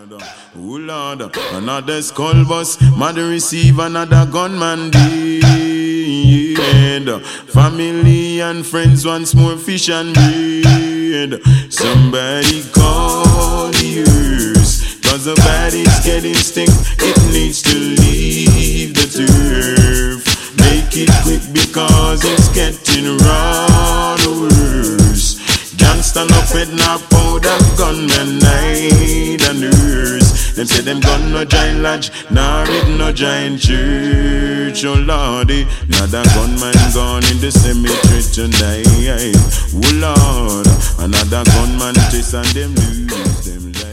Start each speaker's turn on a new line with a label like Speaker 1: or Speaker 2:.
Speaker 1: Oh Lord, another skull bus, mother receive another gunman dead. Family and friends once more fish and bread. Somebody call the earth, cause the body's getting stink. It needs to leave the turf. Make it quick because it's getting rather worse. Gangsta no fed no powder, gunmen night and nurse. Them say them gun no giant lodge, nor it no giant church. Oh Lordy, another gunman gone in the cemetery tonight. Oh Lord, another gunman chase and them lose them life.